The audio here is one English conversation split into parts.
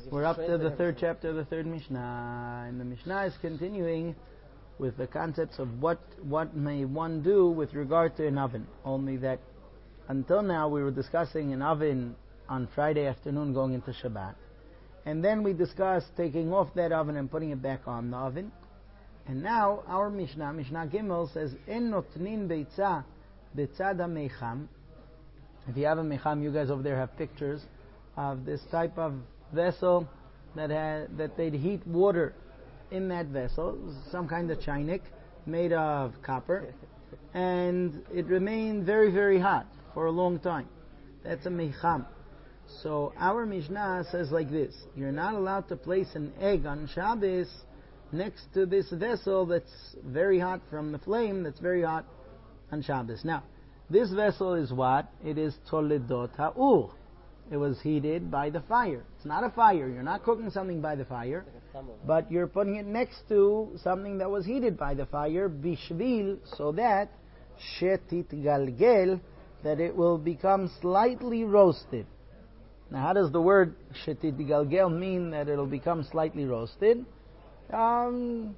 We're up to the third chapter of the third Mishnah, and the Mishnah is continuing with the concepts of what may one do with regard to an oven. Only that until now we were discussing an oven on Friday afternoon going into Shabbat, and then we discussed taking off that oven and putting it back on the oven. And now our Mishnah Gimel says, En notnin beitza betzad ha-meicham. If you have a meicham, you guys over there have pictures of this type of vessel that they'd heat water in that vessel, some kind of chainik made of copper, and it remained very, very hot for a long time. That's a meicham. So our Mishnah says like this: you're not allowed to place an egg on Shabbos next to this vessel that's very hot from the flame, that's very hot on Shabbos. Now, this vessel is what? It is toledot ha'ur. It was heated by the fire. It's not a fire. You're not cooking something by the fire, but you're putting it next to something that was heated by the fire, bishvil, so that shetit galgel, that it will become slightly roasted. Now, how does the word shetit galgel mean that it'll become slightly roasted? So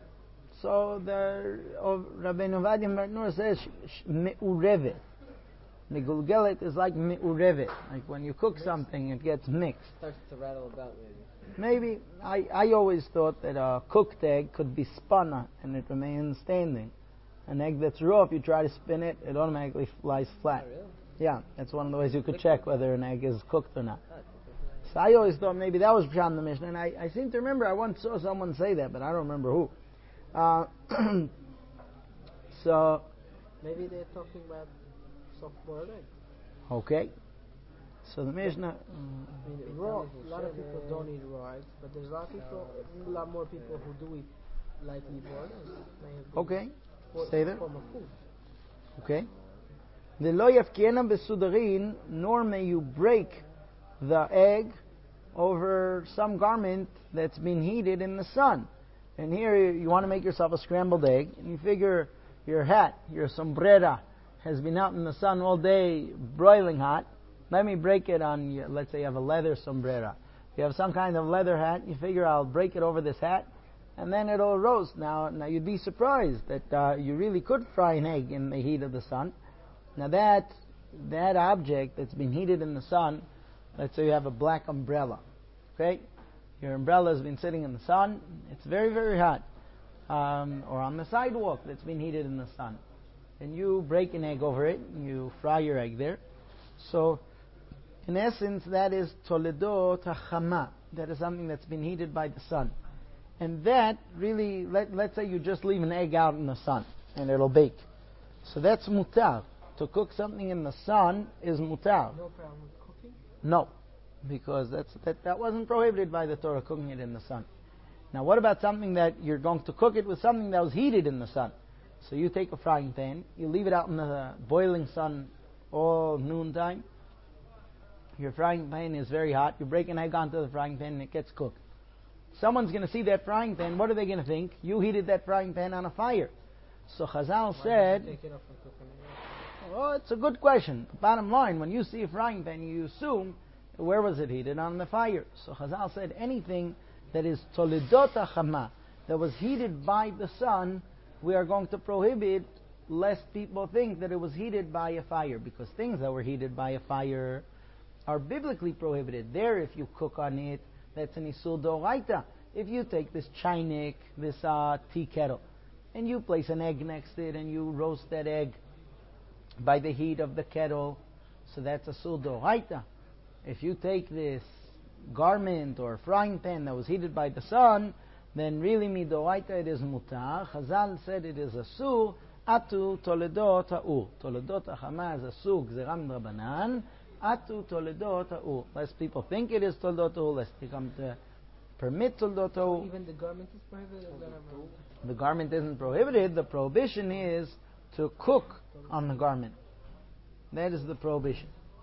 the Rabbeinu Ovadia Martnur says me'urevet. Megulgelet is like me'urevet. Like when you cook something, it gets mixed. It starts to rattle about, Maybe. I always thought that a cooked egg could be spun and it remains standing. An egg that's raw, if you try to spin it, it automatically lies flat. Oh, really? Yeah, that's one of the ways you could check whether an egg is cooked or not. So I always thought maybe that was Pshat in the Mishnah, and I seem to remember I once saw someone say that, but I don't remember who. So maybe they're talking about soft-boiled egg. Okay. So the Mishnah. Raw. A lot of people don't eat raw eggs, but there's a lot more people who do eat lightly boiled eggs. Okay. Stay there. Form of food. Okay. The lo yafkiena besudarin, nor may you break the egg over some garment that's been heated in the sun. And here you want to make yourself a scrambled egg, and you figure your hat, your sombrera, has been out in the sun all day, broiling hot. Let me break it on, let's say you have a leather sombrera. If you have some kind of leather hat, you figure I'll break it over this hat, and then it'll roast. Now you'd be surprised that you really could fry an egg in the heat of the sun. Now that object that's been heated in the sun, let's say you have a black umbrella, okay? Your umbrella has been sitting in the sun. It's very, very hot. Or on the sidewalk that's been heated in the sun. And you break an egg over it. You fry your egg there. So, in essence, that is toledo tachama. That is something that's been heated by the sun. And that really, let's say you just leave an egg out in the sun and it'll bake. So that's mutar. To cook something in the sun is mutar. No problem with cooking? No. Because that wasn't prohibited by the Torah, cooking it in the sun. Now, what about something that you're going to cook it with something that was heated in the sun? So you take a frying pan, you leave it out in the boiling sun all noontime. Your frying pan is very hot. You break an egg onto the frying pan and it gets cooked. Someone's going to see that frying pan. What are they going to think? You heated that frying pan on a fire. So Chazal said, Take it off and cook it. well, it's a good question. Bottom line, when you see a frying pan, you assume, where was it heated? On the fire. So Chazal said anything that is toledot hachama, that was heated by the sun, we are going to prohibit, lest people think that it was heated by a fire, because things that were heated by a fire are biblically prohibited. There, if you cook on it, that's an isur d'oraita. If you take this chainik, this tea kettle, and you place an egg next to it, and you roast that egg by the heat of the kettle, so that's a isur d'oraita. If you take this garment or frying pan that was heated by the sun, then really midoraita it is mutar. Chazal said it is asur, atu toledot ha'ur. Toledot ha'chama is asur, gzeram drabanan, atu toledot ha'ur. Lest people think it is toledot ha'ur, lest they come to permit toledot ha'ur. Even the garment is prohibited? The garment isn't prohibited. The prohibition is to cook on the garment. That is the prohibition.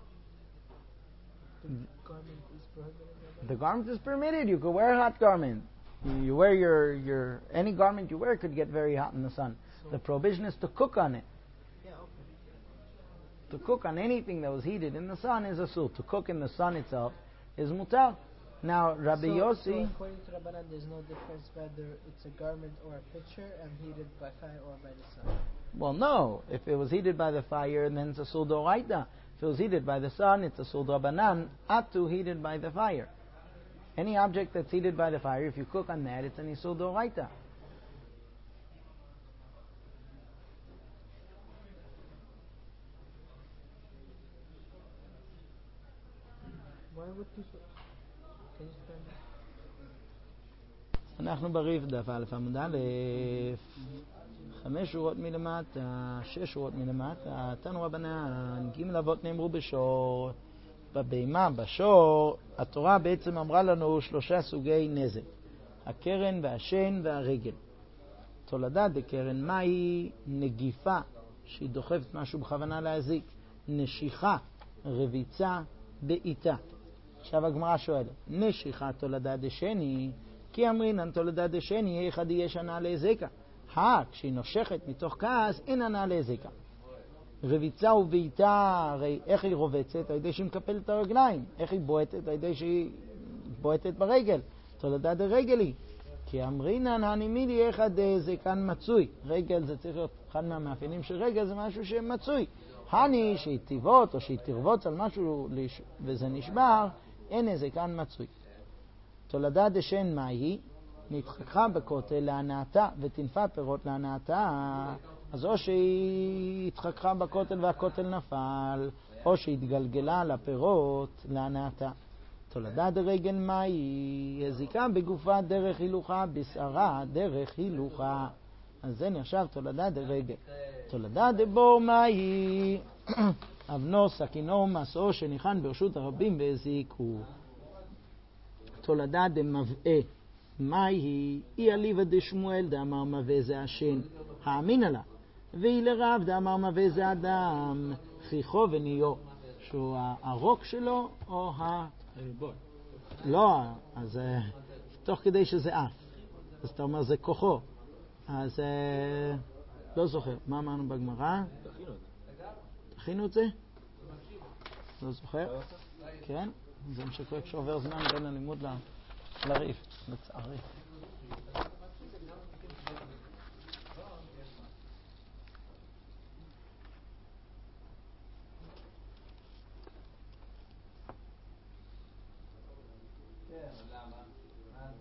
Garment is prohibited? The garment is permitted. You could wear a hot garment. You wear your any garment you wear could get very hot in the sun. So the prohibition is to cook on it. Yeah, okay. To cook on anything that was heated in the sun is asur. To cook in the sun itself is mutar. Now, Rabbi Yossi... So according to Rabbanan, there's no difference whether it's a garment or a pitcher and heated by fire or by the sun. Well, no. If it was heated by the fire, then it's a Sul Doraita. If it was heated by the sun, it's a Sul Rabbanan, Atu heated by the fire. Any object that's heated by the fire, if you cook on that, it's an Isul Doraita. Why would people... Can you stand up? אנחנו בריף דף א' עמוד א', 5 שורות מלמטה, 6 שורות מלמטה, תנו רבנן, ג' אבות נאמרו בשור, בבימה, בשור, התורה בעצם אמרה לנו 3 סוגי נזק, הקרן והשן והרגל. תולדה דקרן, מהי? נגיפה, שהיא דוחפת משהו בכוונה להזיק, נשיכה, רביצה, בעיטה. עכשיו הגמרא שואלת, נשיכה תולדה דשני, כי אמרינן תולדה דשני, אחד יהיה שנה להזיקה. כשהיא נושכת מתוך כעס, אין ענה להזיקה. רביצה ובעיטה, הרי איך היא רובצת? על ידי שהיא מקפלת את הרגליים. איך היא בועטת? על ידי שהיא בועטת ברגל. תולדה דרגל היא. כי אמרינן הנימידי אחד זה כאן מצוי. רגל זה צריך להיות אחד מהמאפיינים של רגל, זה משהו שמצוי. הני שהיא תיבות או שהיא תרבוץ על משהו וזה נשבר, אין איזה כאן מצוי. תולדה דשן מהי? נתחככה בכותל להנאתה ותנפה פירות להנאתה. אז או שהיא התחככה בכותל והכותל נפל, או שהתגלגלה לפירות להנאתה. תולדה דרגל מהי? הזיקה בגופה דרך הילוכה, בשערה דרך הילוכה. אז זה נחשב תולדה דרגל. תולדה דבור מהי? אבנו, סכינו, מסעו שניחן ברשות הרבים והזיקו. תולדה דמבעה מהי? היא אליבא דשמואל דאמר מבעה זה השן, האמינה לה. והיא לרב דאמר מבעה זה אדם, חיכו וניו, שהוא הרוק שלו או לא, אז תוך כדי שזה אף. אז אתה אומר זה כוחו. אז לא זוכר. מה אמרנו בגמרא? תכינו את זה? לא זוכר? כן? זה משקרה כשעובר זמן בין הלימוד לריף, לצערי.